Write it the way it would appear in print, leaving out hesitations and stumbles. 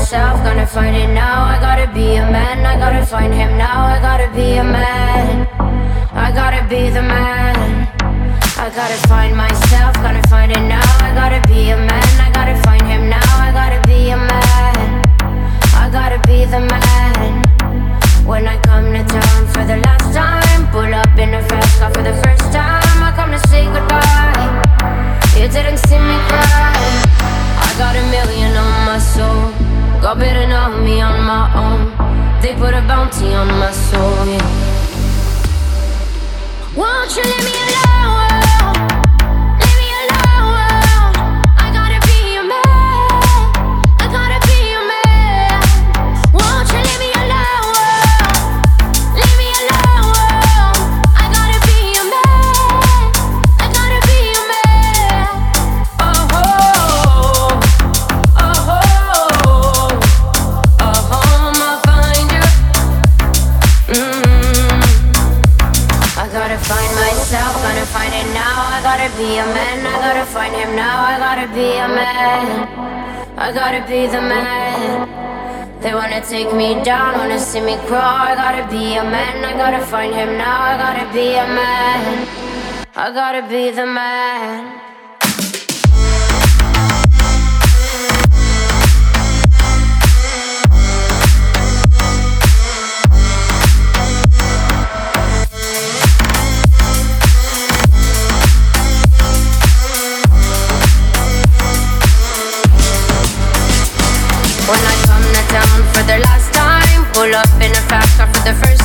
myself, gonna find it now. I gotta be a man, I gotta find him now. I gotta be a man, I gotta be the man. I gotta find myself, gotta find it now. I gotta be a man, I gotta find him now. I gotta be a man, I gotta be the man. When I come to town for the last time, pull up in a fast car for the first time. I come to say goodbye, you didn't see me cry. I got a million on my soul, got better know me on my own. They put a bounty on my soul, yeah. Won't you leave me alone? Leave me alone. I gotta be a man, I gotta be a man. Won't you leave me alone? Leave me alone. I gotta be a man, I gotta be a man. Oh, oh, oh, oh, I'll find you. I gotta find myself, gotta find it now. I gotta be a man, I gotta find him now. I gotta be a man, I gotta be the man. They wanna take me down, wanna see me crawl. I gotta be a man, I gotta find him now. I gotta be a man, I gotta be the man. When I come to town for the last time, pull up in a fast car for the first